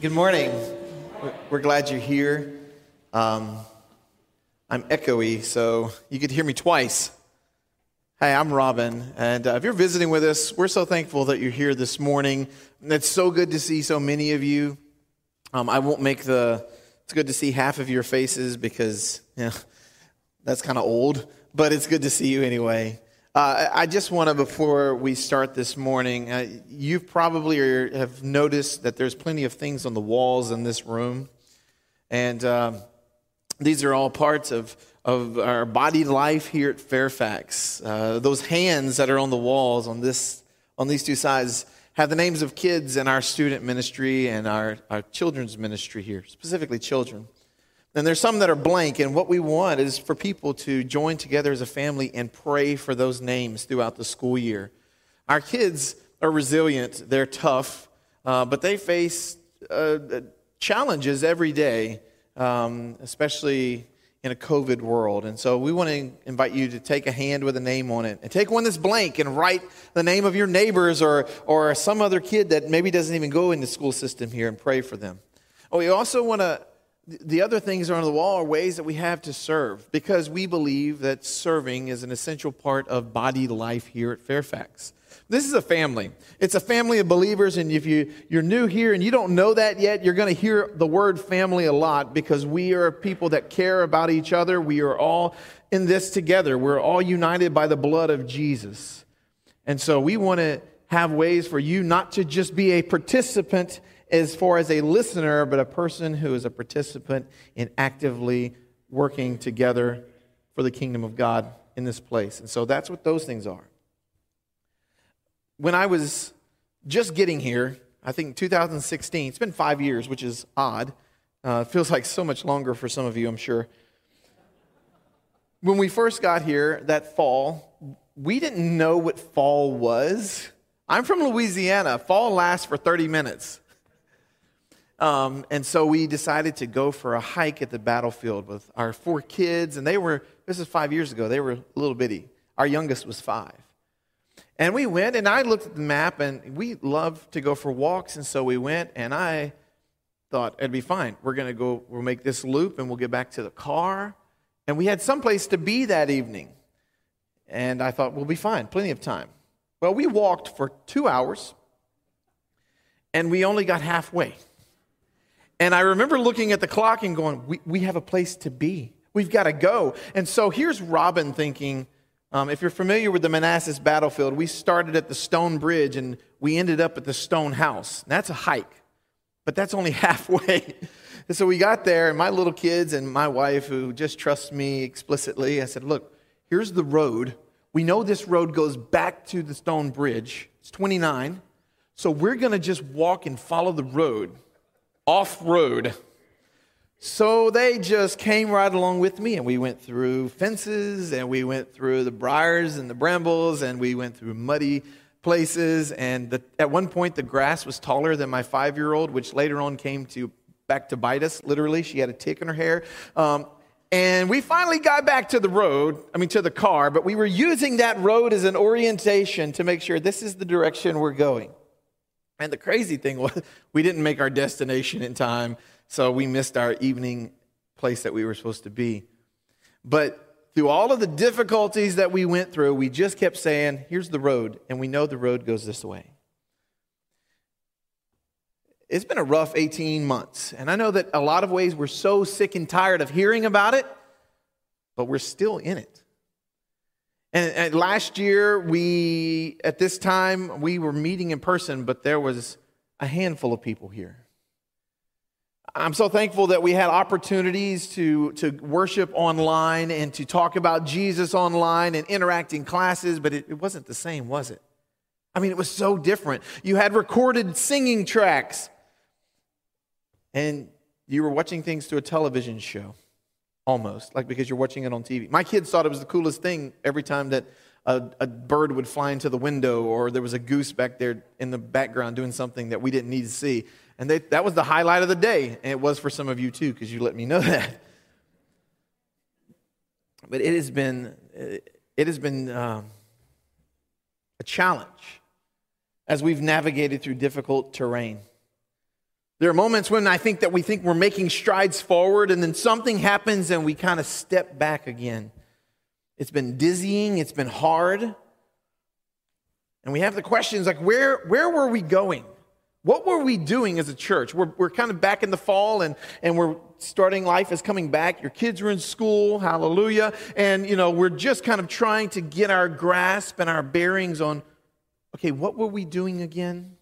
Good morning. We're glad you're here. I'm echoey, so you could hear me twice. Hey, I'm Robin, and if you're visiting with us, we're so thankful that you're here this morning. And it's so good to see so many of you. I won't make it's good to see half of your faces because, that's kind of old, but it's good to see you anyway. I just want to, before we start this morning, you probably have noticed that there's plenty of things on the walls in this room. And these are all parts of our body life here at Fairfax. Those hands that are on the walls on these two sides have the names of kids in our student ministry and our children's ministry here, specifically children. And there's some that are blank, and what we want is for people to join together as a family and pray for those names throughout the school year. Our kids are resilient, they're tough, but they face challenges every day, especially in a COVID world. And so we want to invite you to take a hand with a name on it, and take one that's blank and write the name of your neighbors or some other kid that maybe doesn't even go in the school system here and pray for them. We also want to The other things on the wall are ways that we have to serve, because we believe that serving is an essential part of body life here at Fairfax. This is a family. It's a family of believers, and if you're new here and you don't know that yet, you're going to hear the word family a lot, because we are people that care about each other. We are all in this together. We're all united by the blood of Jesus. And so we want to have ways for you not to just be a participant as far as a listener, but a person who is a participant in actively working together for the kingdom of God in this place. And so that's what those things are. When I was just getting here, I think 2016, it's been 5 years, which is odd. It feels like so much longer for some of you, I'm sure. When we first got here that fall, we didn't know what fall was. I'm from Louisiana. Fall lasts for 30 minutes. And so we decided to go for a hike at the battlefield with our 4 kids, and this is 5 years ago, they were a little bitty. Our youngest was 5. And we went, and I looked at the map, and we love to go for walks, and so we went, and I thought it'd be fine. We'll make this loop, and we'll get back to the car. And we had someplace to be that evening. And I thought, we'll be fine, plenty of time. Well, we walked for 2 hours, and we only got halfway. And I remember looking at the clock and going, we have a place to be. We've got to go. And so here's Robin thinking, if you're familiar with the Manassas battlefield, we started at the stone bridge and we ended up at the stone house. That's a hike, but that's only halfway. And so we got there, and my little kids and my wife, who just trusts me explicitly, I said, look, here's the road. We know this road goes back to the stone bridge. It's 29. So we're going to just walk and follow the road. Off-road. So they just came right along with me, and we went through fences, and we went through the briars and the brambles, and we went through muddy places, and at one point the grass was taller than my 5-year-old, which later on came back to bite us, literally. She had a tick in her hair. And we finally got back to the car, but we were using that road as an orientation to make sure this is the direction we're going. And the crazy thing was, we didn't make our destination in time, so we missed our evening place that we were supposed to be. But through all of the difficulties that we went through, we just kept saying, here's the road, and we know the road goes this way. It's been a rough 18 months, and I know that a lot of ways we're so sick and tired of hearing about it, but we're still in it. And last year, at this time, we were meeting in person, but there was a handful of people here. I'm so thankful that we had opportunities to worship online and to talk about Jesus online and interact in classes, but it wasn't the same, was it? I mean, it was so different. You had recorded singing tracks, and you were watching things through a television show. Almost, like because you're watching it on TV. My kids thought it was the coolest thing every time that a bird would fly into the window, or there was a goose back there in the background doing something that we didn't need to see. And that was the highlight of the day. And it was for some of you too, because you let me know that. But it has been a challenge as we've navigated through difficult terrain. There are moments when I think that we think we're making strides forward, and then something happens and we kind of step back again. It's been dizzying, it's been hard. And we have the questions like, where were we going? What were we doing as a church? We're kind of back in the fall, and we're starting life is coming back. Your kids are in school, hallelujah. And, we're just kind of trying to get our grasp and our bearings on, okay, what were we doing again?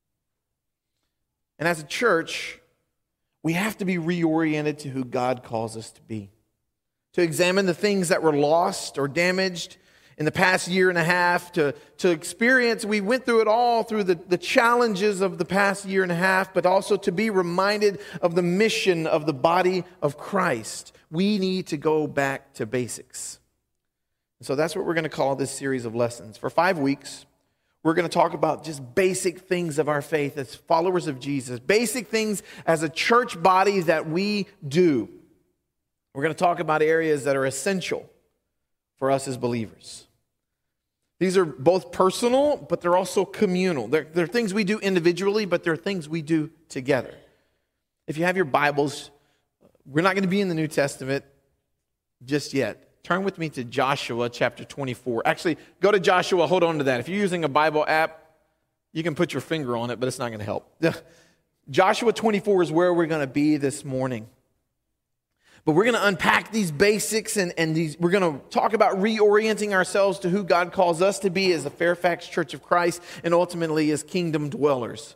And as a church, we have to be reoriented to who God calls us to be. To examine the things that were lost or damaged in the past year and a half, to experience, we went through it all through the challenges of the past year and a half, but also to be reminded of the mission of the body of Christ. We need to go back to basics. And so that's what we're going to call this series of lessons. For 5 weeks, we're going to talk about just basic things of our faith as followers of Jesus, basic things as a church body that we do. We're going to talk about areas that are essential for us as believers. These are both personal, but they're also communal. They're things we do individually, but they're things we do together. If you have your Bibles, we're not going to be in the New Testament just yet. Turn with me to Joshua chapter 24. Actually, go to Joshua, hold on to that. If you're using a Bible app, you can put your finger on it, but it's not going to help. Joshua 24 is where we're going to be this morning. But we're going to unpack these basics and we're going to talk about reorienting ourselves to who God calls us to be as the Fairfax Church of Christ and ultimately as kingdom dwellers.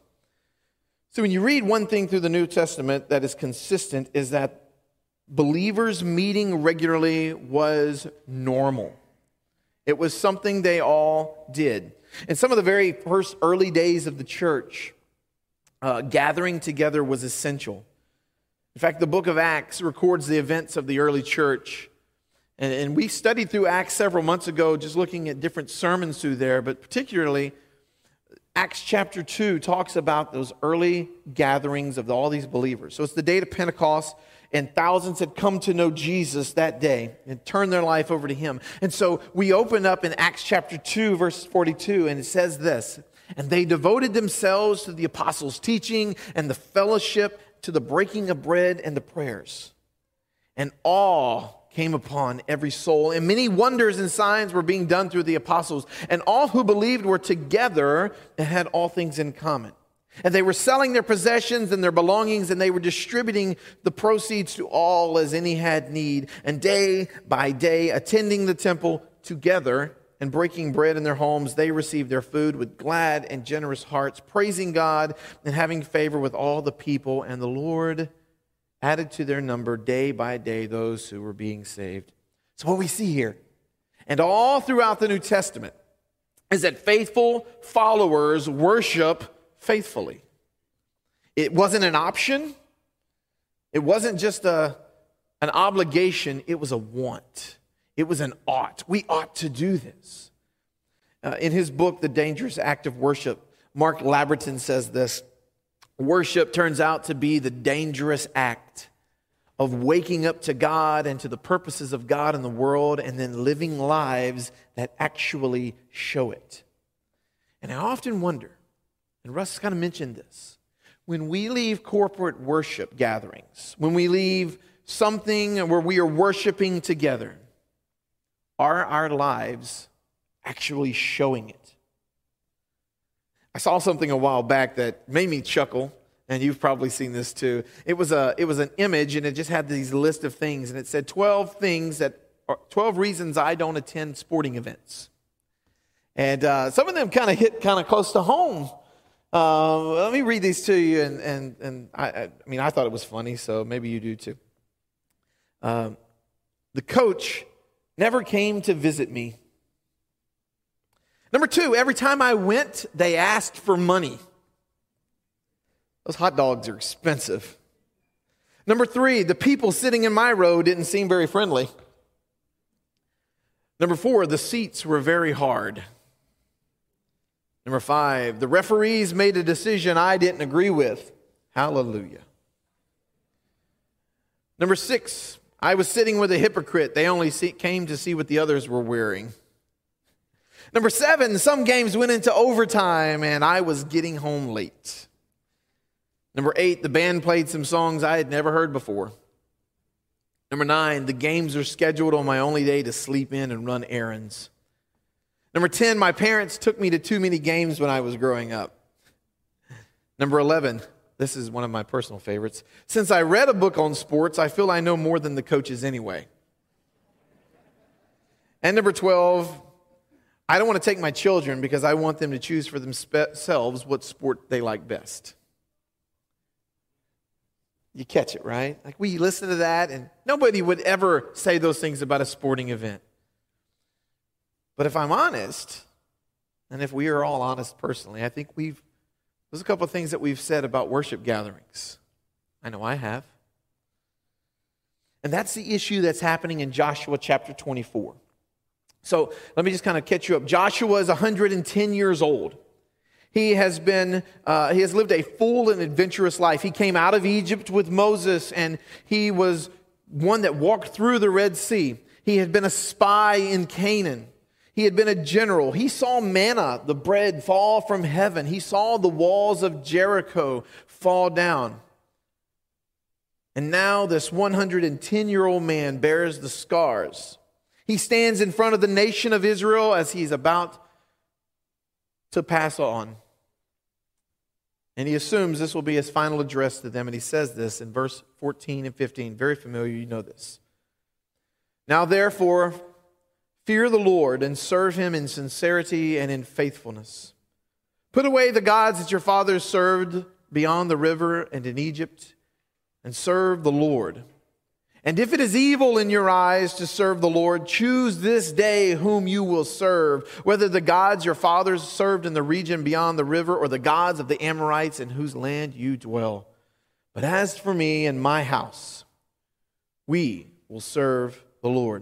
So when you read one thing through the New Testament that is consistent is that believers meeting regularly was normal. It was something they all did. In some of the very first early days of the church, gathering together was essential. In fact, the book of Acts records the events of the early church. And we studied through Acts several months ago, just looking at different sermons through there. But particularly, Acts chapter 2 talks about those early gatherings of all these believers. So it's the day of Pentecost, and thousands had come to know Jesus that day and turned their life over to Him. And so we open up in Acts chapter 2, verse 42, and it says this, "And they devoted themselves to the apostles' teaching and the fellowship, to the breaking of bread and the prayers. And awe came upon every soul, and many wonders and signs were being done through the apostles. And all who believed were together and had all things in common. And they were selling their possessions and their belongings, and they were distributing the proceeds to all as any had need. And day by day, attending the temple together and breaking bread in their homes, they received their food with glad and generous hearts, praising God and having favor with all the people. And the Lord added to their number day by day those who were being saved." So what we see here, and all throughout the New Testament, is that faithful followers worship faithfully. It wasn't an option. It wasn't just an obligation. It was a want. It was an ought. We ought to do this. In his book, The Dangerous Act of Worship, Mark Labberton says this: "Worship turns out to be the dangerous act of waking up to God and to the purposes of God in the world, and then living lives that actually show it." And I often wonder, and Russ kind of mentioned this, when we leave corporate worship gatherings, when we leave something where we are worshiping together, are our lives actually showing it? I saw something a while back that made me chuckle, and you've probably seen this too. It was an image, and it just had these list of things, and it said 12 reasons I don't attend sporting events. And some of them kind of hit kind of close to home. Let me read these to you, and I thought it was funny, so maybe you do too. The coach never came to visit me. Number 2, every time I went, they asked for money. Those hot dogs are expensive. Number 3, the people sitting in my row didn't seem very friendly. Number 4, the seats were very hard. Number 5, the referees made a decision I didn't agree with. Hallelujah. Number 6, I was sitting with a hypocrite. They only came to see what the others were wearing. Number 7, some games went into overtime and I was getting home late. Number 8, the band played some songs I had never heard before. Number 9, the games are scheduled on my only day to sleep in and run errands. Number 10, my parents took me to too many games when I was growing up. Number 11, this is one of my personal favorites. Since I read a book on sports, I feel I know more than the coaches anyway. And number 12, I don't want to take my children because I want them to choose for themselves what sport they like best. You catch it, right? Like we listen to that and nobody would ever say those things about a sporting event. But if I'm honest, and if we are all honest personally, I think there's a couple of things that we've said about worship gatherings. I know I have. And that's the issue that's happening in Joshua chapter 24. So let me just kind of catch you up. Joshua is 110 years old. He has lived a full and adventurous life. He came out of Egypt with Moses, and he was one that walked through the Red Sea. He had been a spy in Canaan. He had been a general. He saw manna, the bread, fall from heaven. He saw the walls of Jericho fall down. And now this 110-year-old man bears the scars. He stands in front of the nation of Israel as he's about to pass on. And he assumes this will be his final address to them. And he says this in verse 14 and 15. Very familiar, you know this. Now therefore, fear the Lord and serve him in sincerity and in faithfulness. Put away the gods that your fathers served beyond the river and in Egypt, and serve the Lord. And if it is evil in your eyes to serve the Lord, choose this day whom you will serve, whether the gods your fathers served in the region beyond the river or the gods of the Amorites in whose land you dwell. But as for me and my house, we will serve the Lord.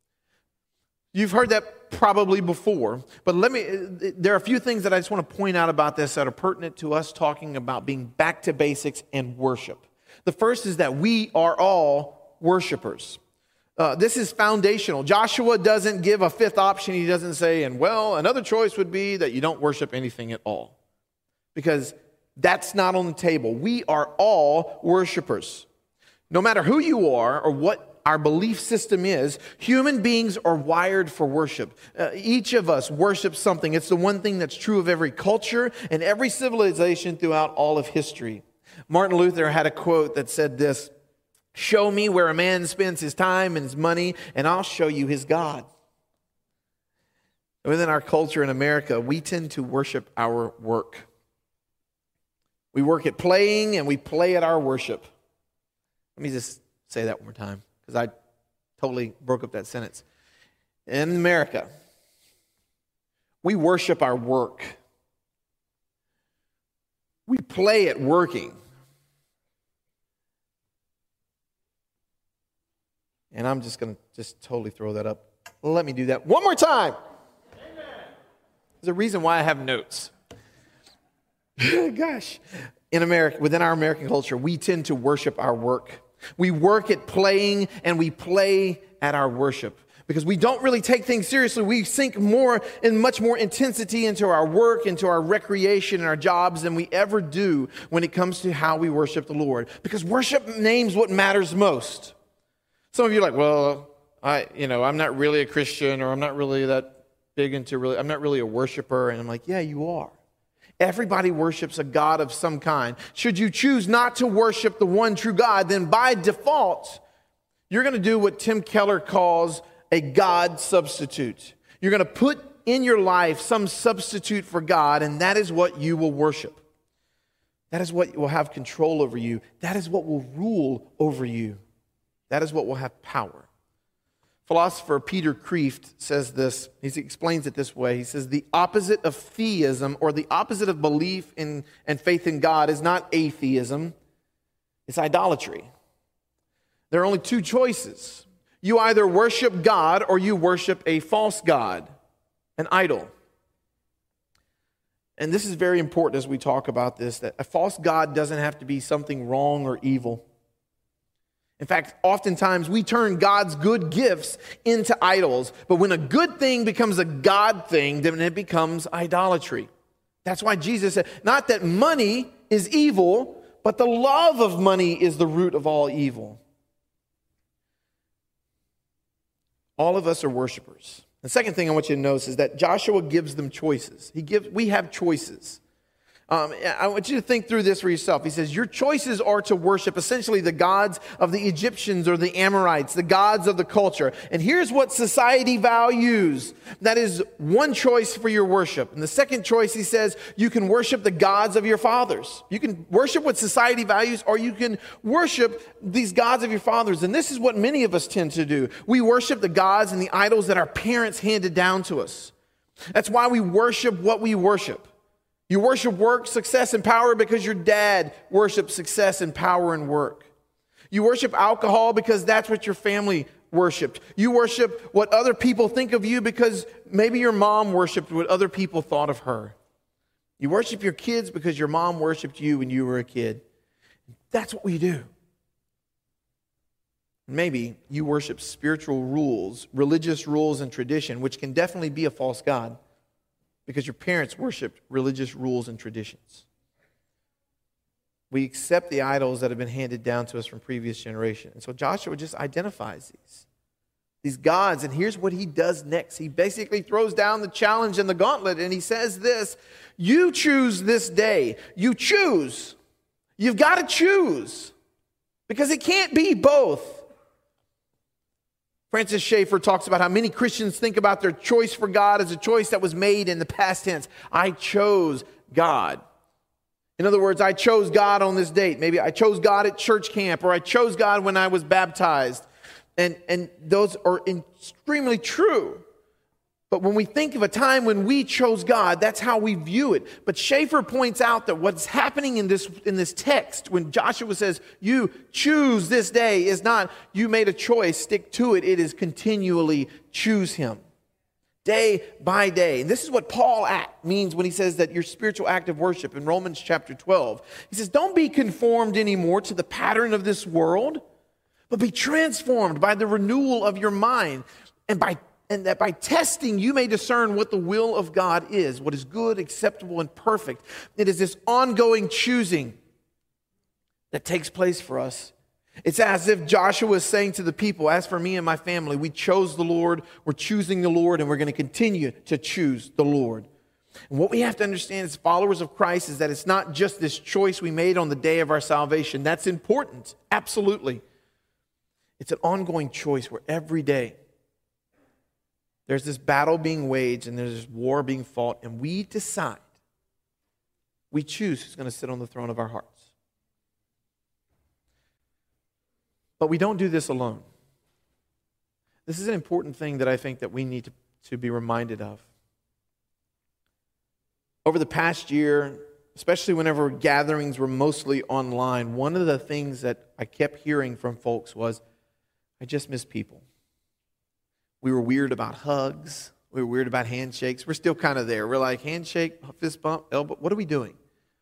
You've heard that probably before, but there are a few things that I just want to point out about this that are pertinent to us talking about being back to basics and worship. The first is that we are all worshipers. This is foundational. Joshua doesn't give a fifth option. He doesn't say, and well, another choice would be that you don't worship anything at all. Because that's not on the table. We are all worshipers. No matter who you are or what our belief system is, human beings are wired for worship. Each of us worships something. It's the one thing that's true of every culture and every civilization throughout all of history. Martin Luther had a quote that said this: "Show me where a man spends his time and his money, and I'll show you his God." Within our culture in America, we tend to worship our work. We work at playing, and we play at our worship. Let me just say that one more time, because I totally broke up that sentence. In America, we worship our work. We play at working. And I'm just going to just totally throw that up. Let me do that one more time. Amen. There's a reason why I have notes. Gosh. In America, within our American culture, we tend to worship our work. We work at playing and we play at our worship. Because we don't really take things seriously. We sink much more intensity into our work, into our recreation and our jobs than we ever do when it comes to how we worship the Lord. Because worship names what matters most. Some of you are like, well, I'm not really a Christian, or I'm not really that big into I'm not really a worshiper. And I'm like, yeah, you are. Everybody worships a God of some kind. Should you choose not to worship the one true God, then by default, you're going to do what Tim Keller calls a God substitute. You're going to put in your life some substitute for God, and that is what you will worship. That is what will have control over you. That is what will rule over you. That is what will have power. Philosopher Peter Kreeft says this. He explains it this way. He says, the opposite of theism, or the opposite of belief in and faith in God, is not atheism. It's idolatry. There are only two choices. You either worship God or you worship a false god, an idol. And this is very important as we talk about this, that a false god doesn't have to be something wrong or evil. In fact, oftentimes we turn God's good gifts into idols. But when a good thing becomes a God thing, then it becomes idolatry. That's why Jesus said, not that money is evil, but the love of money is the root of all evil. All of us are worshipers. The second thing I want you to notice is that Joshua gives them choices. We have choices. I want you to think through this for yourself. He says, your choices are to worship essentially the gods of the Egyptians or the Amorites, the gods of the culture. And here's what society values. That is one choice for your worship. And the second choice, he says, you can worship the gods of your fathers. You can worship what society values, or you can worship these gods of your fathers. And this is what many of us tend to do. We worship the gods and the idols that our parents handed down to us. That's why we worship what we worship. You worship work, success, and power because your dad worshiped success and power and work. You worship alcohol because that's what your family worshiped. You worship what other people think of you because maybe your mom worshiped what other people thought of her. You worship your kids because your mom worshiped you when you were a kid. That's what we do. Maybe you worship spiritual rules, religious rules and tradition, which can definitely be a false god, because your parents worshiped religious rules and traditions. We accept the idols that have been handed down to us from previous generations. And so Joshua just identifies these gods. And here's what he does next. He basically throws down the challenge and the gauntlet, and he says this: you choose this day. You choose. You've got to choose, because it can't be both. Francis Schaeffer talks about how many Christians think about their choice for God as a choice that was made in the past tense. I chose God. In other words, I chose God on this date. Maybe I chose God at church camp, or I chose God when I was baptized. And those are extremely true. But when we think of a time when we chose God, that's how we view it. But Schaeffer points out that what's happening in this text, when Joshua says, you choose this day, is not you made a choice, stick to it. It is continually choose him. Day by day. And this is what Paul means when he says that your spiritual act of worship in Romans chapter 12. He says, don't be conformed anymore to the pattern of this world, but be transformed by the renewal of your mind, and that by testing you may discern what the will of God is, what is good, acceptable, and perfect. It is this ongoing choosing that takes place for us. It's as if Joshua is saying to the people, as for me and my family, we chose the Lord, we're choosing the Lord, and we're going to continue to choose the Lord. And what we have to understand as followers of Christ is that it's not just this choice we made on the day of our salvation. That's important, absolutely. It's an ongoing choice where every day there's this battle being waged and there's this war being fought, and we decide, we choose who's going to sit on the throne of our hearts. But we don't do this alone. This is an important thing that I think that we need to be reminded of. Over the past year, especially whenever gatherings were mostly online, one of the things that I kept hearing from folks was, I just miss people. We were weird about hugs. We were weird about handshakes. We're still kind of there. We're like, handshake, fist bump, elbow. What are we doing?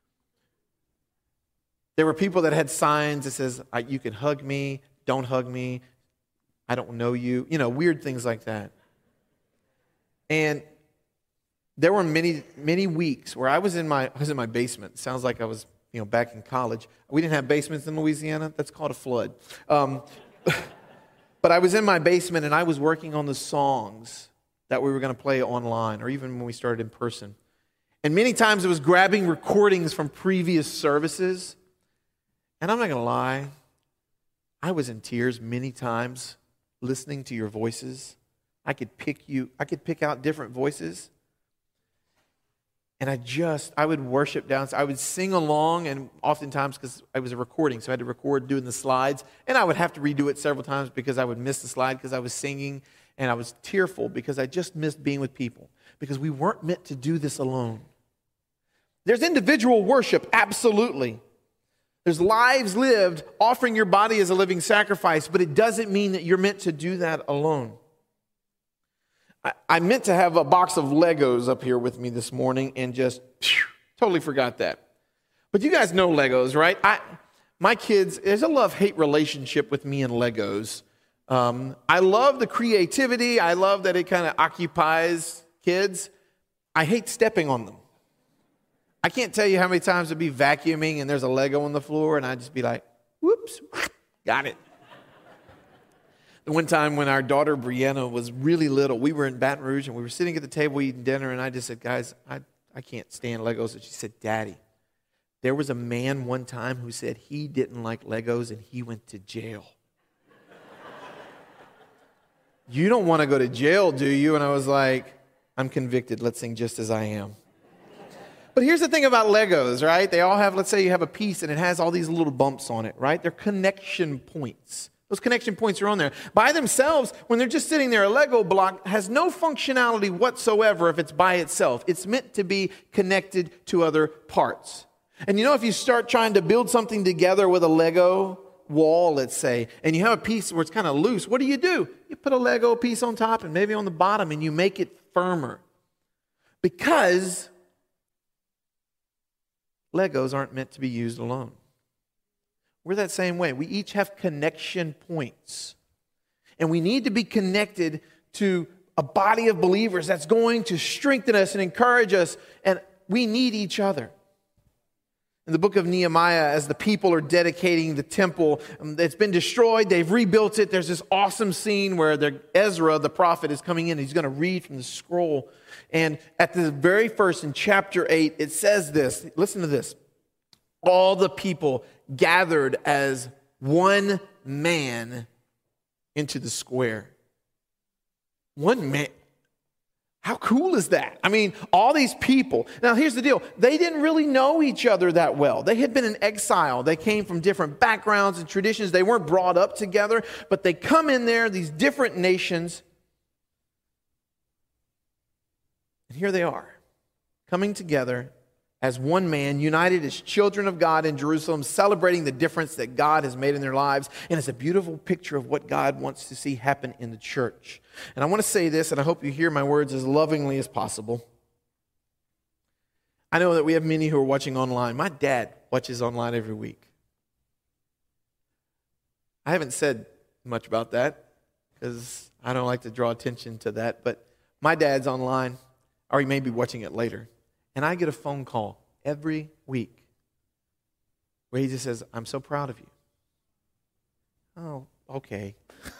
There were people that had signs that says, you can hug me, don't hug me, I don't know you. You know, weird things like that. And there were many, many weeks where I was in my basement. Sounds like I was, back in college. We didn't have basements in Louisiana. That's called a flood. But I was in my basement and I was working on the songs that we were going to play online, or even when we started in person. And many times it was grabbing recordings from previous services. And I'm not going to lie, I was in tears many times listening to your voices. I could pick out different voices. And I would worship down. I would sing along, and oftentimes, because I was a recording, so I had to record doing the slides, and I would have to redo it several times because I would miss the slide because I was singing, and I was tearful because I just missed being with people, because we weren't meant to do this alone. There's individual worship, absolutely. There's lives lived, offering your body as a living sacrifice, but it doesn't mean that you're meant to do that alone. I meant to have a box of Legos up here with me this morning and just totally forgot that. But you guys know Legos, right? My kids, there's a love-hate relationship with me and Legos. I love the creativity. I love that it kind of occupies kids. I hate stepping on them. I can't tell you how many times I'd be vacuuming and there's a Lego on the floor and I'd just be like, whoops, got it. The one time when our daughter Brianna was really little, we were in Baton Rouge and we were sitting at the table eating dinner and I just said, guys, I can't stand Legos. And she said, Daddy, there was a man one time who said he didn't like Legos and he went to jail. You don't want to go to jail, do you? And I was like, I'm convicted. Let's sing Just As I Am. But here's the thing about Legos, right? They all have, let's say you have a piece and it has all these little bumps on it, right? They're connection points. Those connection points are on there. By themselves, when they're just sitting there, a Lego block has no functionality whatsoever if it's by itself. It's meant to be connected to other parts. And you know, if you start trying to build something together with a Lego wall, let's say, and you have a piece where it's kind of loose, what do? You put a Lego piece on top and maybe on the bottom and you make it firmer. Because Legos aren't meant to be used alone. We're that same way. We each have connection points. And we need to be connected to a body of believers that's going to strengthen us and encourage us. And we need each other. In the book of Nehemiah, as the people are dedicating the temple, it's been destroyed, they've rebuilt it. There's this awesome scene where Ezra, the prophet, is coming in. He's going to read from the scroll. And at the very first, in chapter 8, it says this. Listen to this. All the people gathered as one man into the square. One man. How cool is that? I mean, all these people. Now, here's the deal. They didn't really know each other that well. They had been in exile. They came from different backgrounds and traditions. They weren't brought up together, but they come in there, these different nations. And here they are, coming together as one man, united as children of God in Jerusalem, celebrating the difference that God has made in their lives. And it's a beautiful picture of what God wants to see happen in the church. And I want to say this, and I hope you hear my words as lovingly as possible. I know that we have many who are watching online. My dad watches online every week. I haven't said much about that because I don't like to draw attention to that, but my dad's online, or he may be watching it later. And I get a phone call every week where he just says, I'm so proud of you. Oh, okay.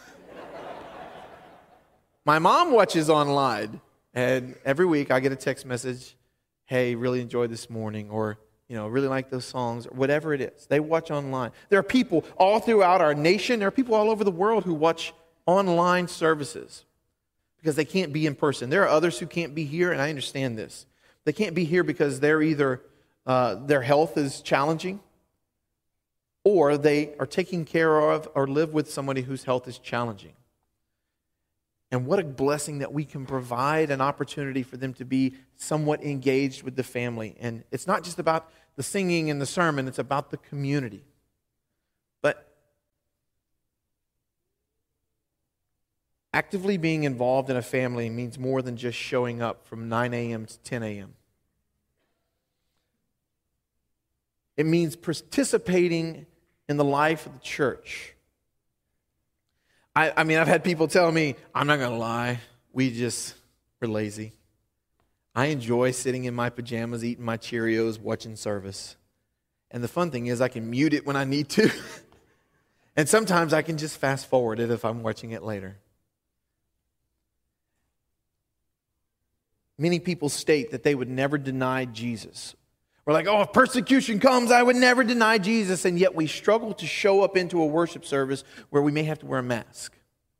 My mom watches online, and every week I get a text message, hey, really enjoyed this morning, or, really like those songs, or whatever it is. They watch online. There are people all throughout our nation, there are people all over the world who watch online services because they can't be in person. There are others who can't be here, and I understand this. They can't be here because they're either their health is challenging or they are taking care of or live with somebody whose health is challenging. And what a blessing that we can provide an opportunity for them to be somewhat engaged with the family. And it's not just about the singing and the sermon, it's about the community. But actively being involved in a family means more than just showing up from 9 a.m. to 10 a.m. It means participating in the life of the church. I mean, I've had people tell me, I'm not going to lie, we're lazy. I enjoy sitting in my pajamas, eating my Cheerios, watching service. And the fun thing is I can mute it when I need to. And sometimes I can just fast forward it if I'm watching it later. Many people state that they would never deny Jesus. We're like, if persecution comes, I would never deny Jesus. And yet we struggle to show up into a worship service where we may have to wear a mask.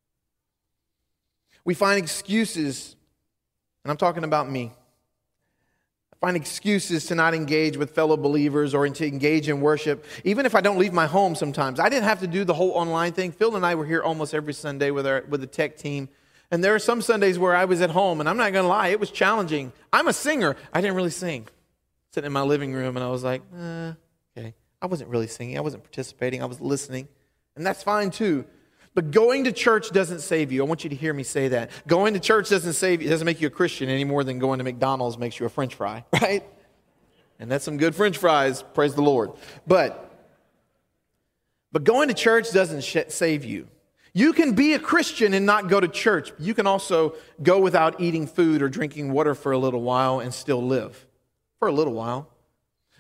We find excuses, and I'm talking about me. I find excuses to not engage with fellow believers or to engage in worship, even if I don't leave my home sometimes. I didn't have to do the whole online thing. Phil and I were here almost every Sunday with the tech team. And there are some Sundays where I was at home, and I'm not going to lie, it was challenging. I'm a singer. I didn't really sing. Sitting in my living room, and I was like, okay. I wasn't really singing. I wasn't participating. I was listening. And that's fine, too. But going to church doesn't save you. I want you to hear me say that. Going to church doesn't save you. It doesn't make you a Christian any more than going to McDonald's makes you a French fry, right? And that's some good French fries. Praise the Lord. But going to church doesn't save you. You can be a Christian and not go to church. You can also go without eating food or drinking water for a little while and still live. For a little while.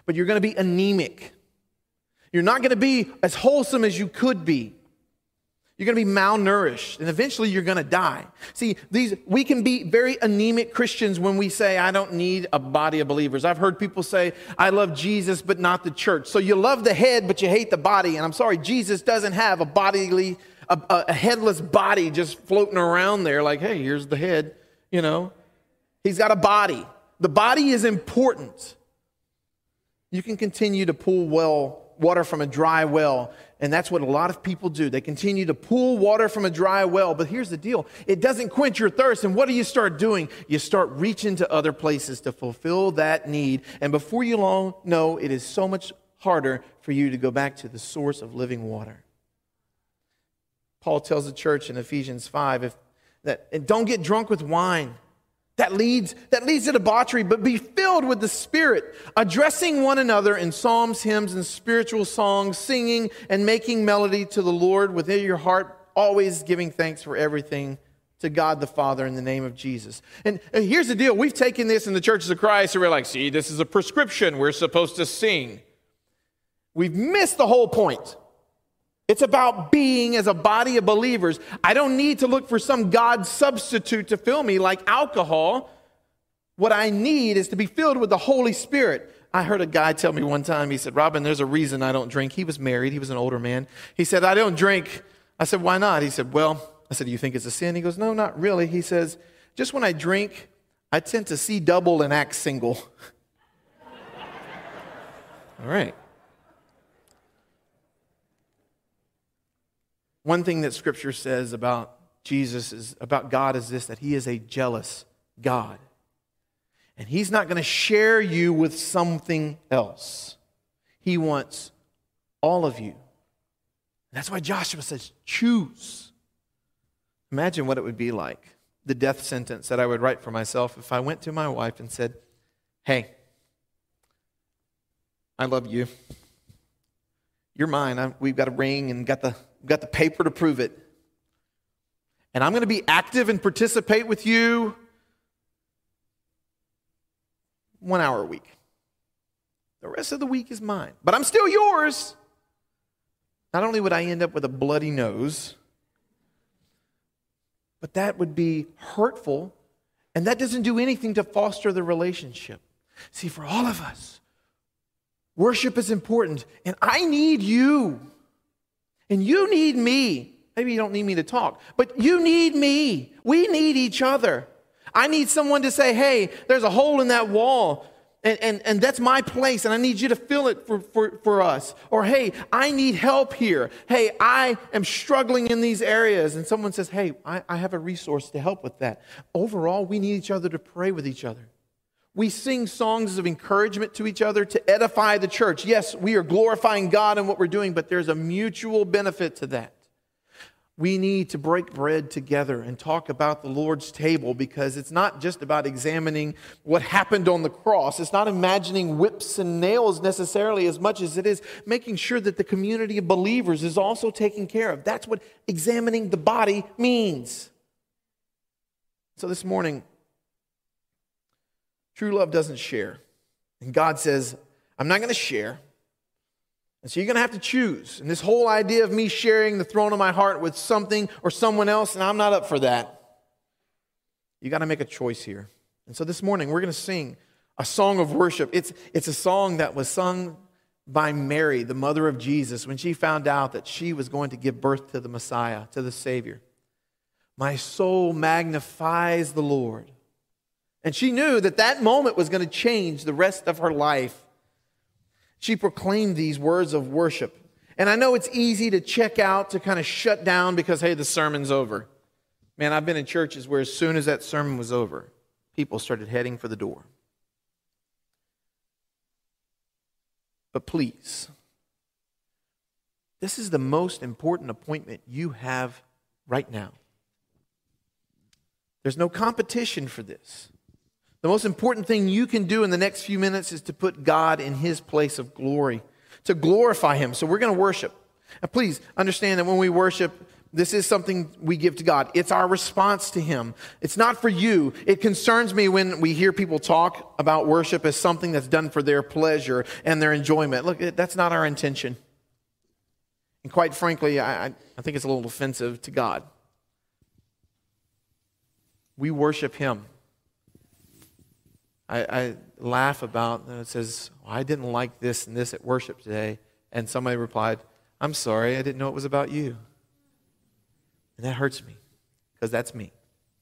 but you're going to be anemic. You're not going to be as wholesome as you could be. You're going to be malnourished, and eventually you're going to die. See, we can be very anemic Christians when we say, I don't need a body of believers. I've heard people say, I love Jesus, but not the church. So you love the head, but you hate the body. And I'm sorry, Jesus doesn't have a headless body just floating around there like, hey, here's the head, you know. He's got a body. The body is important. You can continue to pull water from a dry well, and that's what a lot of people do. They continue to pull water from a dry well, but here's the deal. It doesn't quench your thirst, and what do you start doing? You start reaching to other places to fulfill that need, and before you long know, it is so much harder for you to go back to the source of living water. Paul tells the church in Ephesians 5 and don't get drunk with wine. That leads to debauchery, but be filled with the Spirit, addressing one another in psalms, hymns, and spiritual songs, singing and making melody to the Lord within your heart, always giving thanks for everything to God the Father in the name of Jesus. And here's the deal. We've taken this in the churches of Christ, and we're like, see, this is a prescription. We're supposed to sing. We've missed the whole point. It's about being as a body of believers. I don't need to look for some God substitute to fill me like alcohol. What I need is to be filled with the Holy Spirit. I heard a guy tell me one time, he said, Robin, there's a reason I don't drink. He was married. He was an older man. He said, I don't drink. I said, why not? He said, well, I said, do you think it's a sin? He goes, no, not really. He says, just when I drink, I tend to see double and act single. All right. One thing that Scripture says about about God is this, that He is a jealous God. And He's not going to share you with something else. He wants all of you. That's why Joshua says, choose. Imagine what it would be like, the death sentence that I would write for myself if I went to my wife and said, hey, I love you. You're mine. We've got a ring and got the paper to prove it. And I'm going to be active and participate with you 1 hour a week. The rest of the week is mine. But I'm still yours. Not only would I end up with a bloody nose, but that would be hurtful, and that doesn't do anything to foster the relationship. See, for all of us, worship is important, and I need you. And you need me. Maybe you don't need me to talk, but you need me. We need each other. I need someone to say, hey, there's a hole in that wall, and that's my place, and I need you to fill it for us. Or, hey, I need help here. Hey, I am struggling in these areas. And someone says, hey, I have a resource to help with that. Overall, we need each other to pray with each other. We sing songs of encouragement to each other to edify the church. Yes, we are glorifying God in what we're doing, but there's a mutual benefit to that. We need to break bread together and talk about the Lord's table, because it's not just about examining what happened on the cross. It's not imagining whips and nails necessarily as much as it is making sure that the community of believers is also taken care of. That's what examining the body means. So this morning, true love doesn't share. And God says, I'm not going to share. And so you're going to have to choose. And this whole idea of me sharing the throne of my heart with something or someone else, and I'm not up for that. You got to make a choice here. And so this morning, we're going to sing a song of worship. It's a song that was sung by Mary, the mother of Jesus, when she found out that she was going to give birth to the Messiah, to the Savior. My soul magnifies the Lord. And she knew that moment was going to change the rest of her life. She proclaimed these words of worship. And I know it's easy to check out, to kind of shut down because, hey, the sermon's over. Man, I've been in churches where as soon as that sermon was over, people started heading for the door. But please, this is the most important appointment you have right now. There's no competition for this. The most important thing you can do in the next few minutes is to put God in His place of glory, to glorify Him. So we're going to worship. Now please understand that when we worship, This is something we give to God. It's our response to Him. It's not for you. It concerns me when we hear people talk about worship as something that's done for their pleasure and their enjoyment. Look, that's not our intention. And quite frankly, I think it's a little offensive to God. We worship Him. I laugh about, it says, I didn't like this and this at worship today. And somebody replied, I'm sorry, I didn't know it was about you. And that hurts me, because that's me.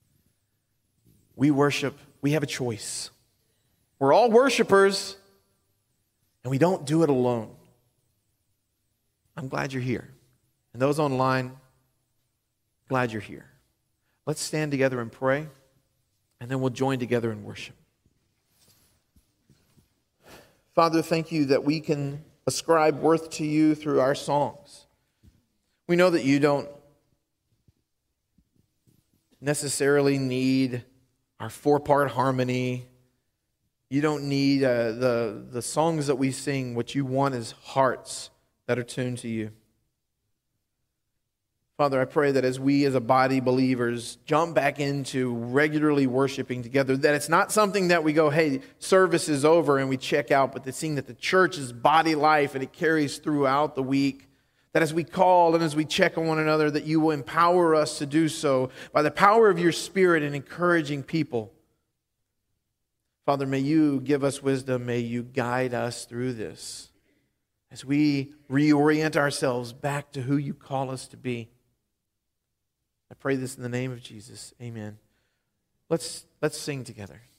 We worship, we have a choice. We're all worshipers, and we don't do it alone. I'm glad you're here. And those online, glad you're here. Let's stand together and pray, and then we'll join together in worship. Father, thank you that we can ascribe worth to you through our songs. We know that you don't necessarily need our 4-part harmony. You don't need the songs that we sing. What you want is hearts that are tuned to you. Father, I pray that as we as a body believers jump back into regularly worshiping together, that it's not something that we go, hey, service is over and we check out, but seeing that the church is body life and it carries throughout the week. That as we call and as we check on one another, that you will empower us to do so by the power of your Spirit in encouraging people. Father, may you give us wisdom. May you guide us through this as we reorient ourselves back to who you call us to be. I pray this in the name of Jesus. Amen. Let's sing together.